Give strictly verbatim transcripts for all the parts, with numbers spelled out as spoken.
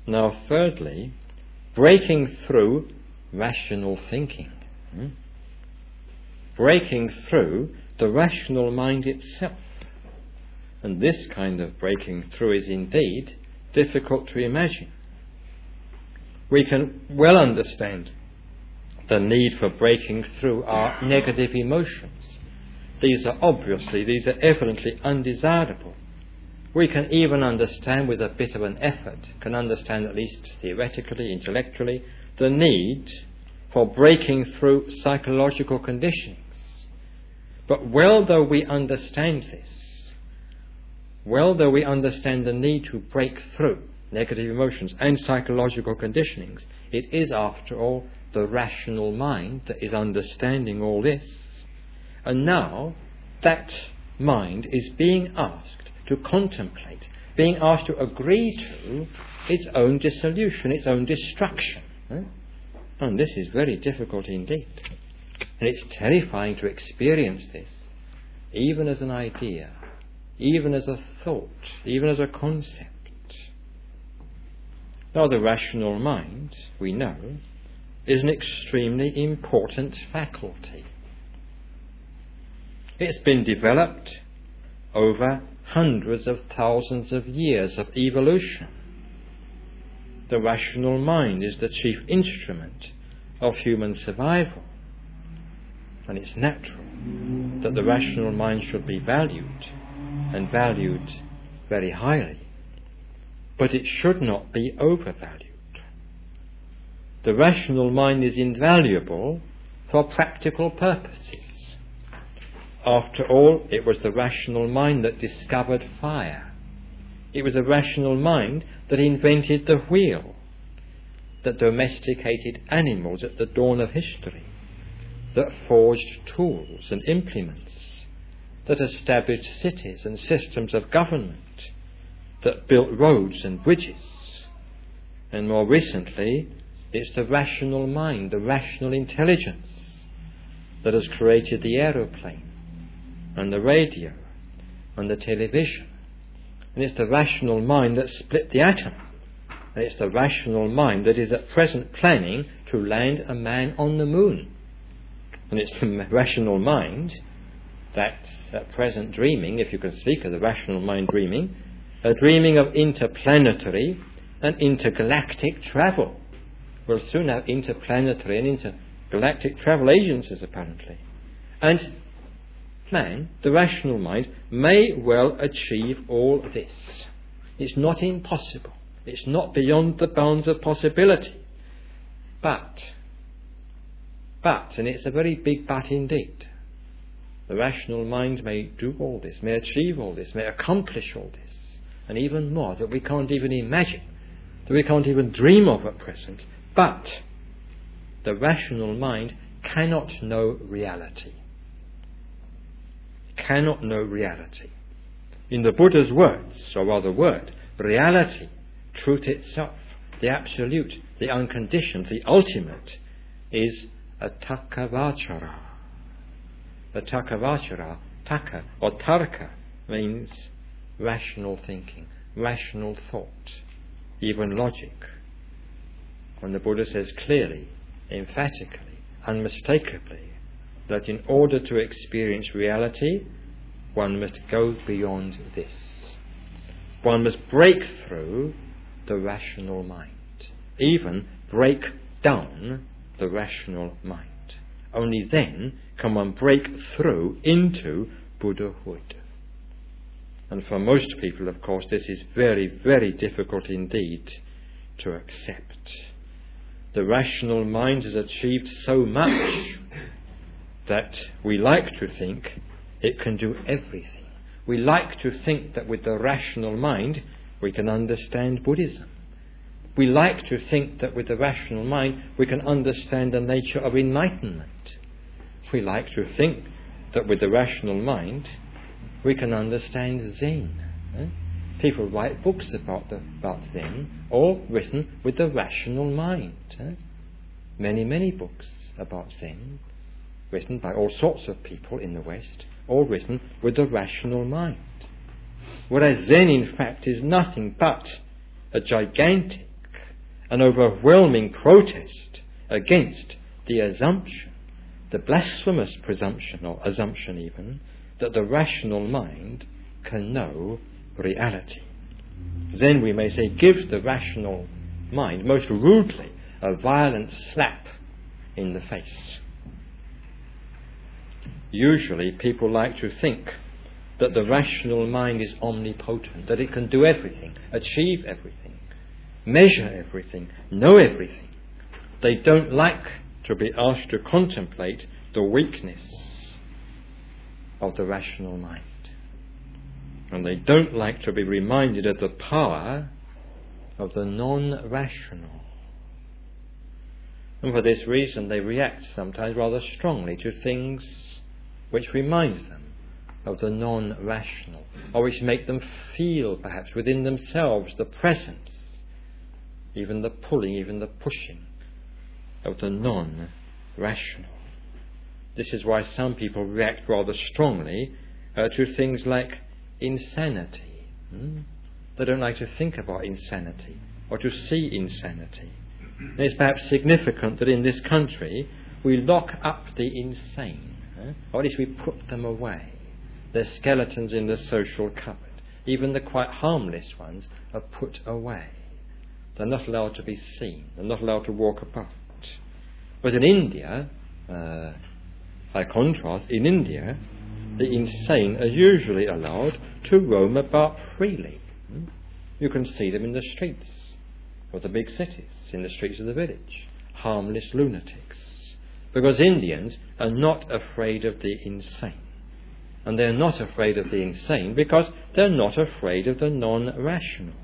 Now, thirdly, breaking through rational thinking. Hmm? Breaking through the rational mind itself. And this kind of breaking through is indeed difficult to imagine. We can well understand the need for breaking through our negative emotions. These are obviously, these are evidently undesirable. We can even understand with a bit of an effort, can understand at least theoretically, intellectually, the need for breaking through psychological conditionings. But well though we understand this, well though we understand the need to break through negative emotions and psychological conditionings, it is after all the rational mind that is understanding all this. And now that mind is being asked to contemplate, being asked to agree to its own dissolution, its own destruction. Eh? And this is very difficult indeed. And it's terrifying to experience this, even as an idea, even as a thought, even as a concept. Now, the rational mind, we know, is an extremely important faculty. It's been developed over hundreds of thousands of years of evolution. The rational mind is the chief instrument of human survival. And it's natural that the rational mind should be valued, and valued very highly. But it should not be overvalued. The rational mind is invaluable for practical purposes. After all, it was the rational mind that discovered fire. It was the rational mind that invented the wheel, that domesticated animals at the dawn of history, that forged tools and implements, that established cities and systems of government, that built roads and bridges. And more recently, it's the rational mind, the rational intelligence, that has created the aeroplane and the radio and the television. And it's the rational mind that split the atom. And it's the rational mind that is at present planning to land a man on the moon. And it's the rational mind that's at present dreaming, if you can speak of the rational mind dreaming, a dreaming of interplanetary and intergalactic travel. We'll soon have interplanetary and intergalactic travel agencies, apparently. And man, the rational mind, may well achieve all this. It's not impossible. It's not beyond the bounds of possibility. But, but, and it's a very big but indeed, the rational mind may do all this, may achieve all this, may accomplish all this, and even more that we can't even imagine, that we can't even dream of at present. But the rational mind cannot know reality. Cannot know reality. In the Buddha's words, or rather word, reality, truth itself, the absolute, the unconditioned, the ultimate, is a takavachara. A takavachara, taka or tarka, means rational thinking, rational thought, even logic. And the Buddha says clearly, emphatically, unmistakably, that in order to experience reality, one must go beyond this. One must break through the rational mind, even break down the rational mind. Only then can one break through into Buddhahood. And for most people, of course, this is very, very difficult indeed to accept. The rational mind has achieved so much that we like to think it can do everything. We like to think that with the rational mind we can understand Buddhism. We like to think that with the rational mind we can understand the nature of enlightenment. We like to think that with the rational mind we can understand Zen. Eh? People write books about the, about Zen, all written with the rational mind. Eh? Many, many books about Zen, written by all sorts of people in the West, all written with the rational mind. Whereas Zen, in fact, is nothing but a gigantic an overwhelming protest against the assumption, the blasphemous presumption, or assumption even, that the rational mind can know reality. Then we may say, give the rational mind most rudely a violent slap in the face. Usually people like to think that the rational mind is omnipotent, that it can do everything, achieve everything, measure everything, know everything. They don't like to be asked to contemplate the weakness of the rational mind. And they don't like to be reminded of the power of the non-rational. And for this reason they react sometimes rather strongly to things which remind them of the non-rational, or which make them feel perhaps within themselves the presence, even the pulling, even the pushing of the non-rational. This is why some people react rather strongly uh, to things like insanity. Hmm? They don't like to think about insanity or to see insanity. And it's perhaps significant that in this country we lock up the insane, eh? or at least we put them away. They're skeletons in the social cupboard. Even the quite harmless ones are put away. They're not allowed to be seen. They're not allowed to walk about. But in India, uh, by contrast, in India, the insane are usually allowed to roam about freely. Hmm? You can see them in the streets of the big cities, in the streets of the village, harmless lunatics. Because Indians are not afraid of the insane. And they're not afraid of the insane because they're not afraid of the non-rational.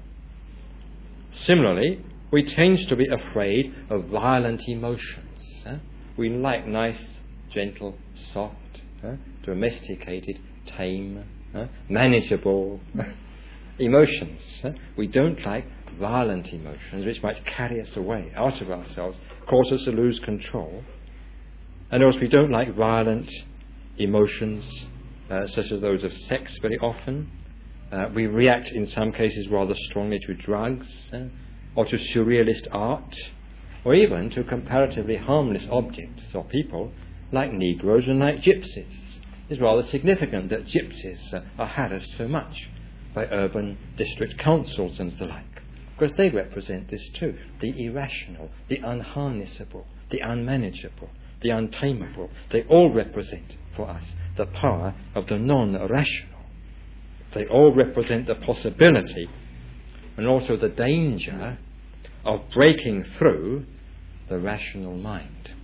Similarly, we tend to be afraid of violent emotions. Eh? We like nice, gentle, soft, eh? domesticated, tame, eh? manageable emotions. Eh? We don't like violent emotions which might carry us away, out of ourselves, cause us to lose control. And also we don't like violent emotions uh, such as those of sex very often. Uh, we react in some cases rather strongly to drugs uh, or to surrealist art, or even to comparatively harmless objects or people like Negroes and like gypsies. It's rather significant that gypsies uh, are harassed so much by urban district councils and the like, because they represent this too, the irrational, the unharnessable, the unmanageable, the untamable. They all represent for us the power of the non-rational. They all represent the possibility and also the danger of breaking through the rational mind.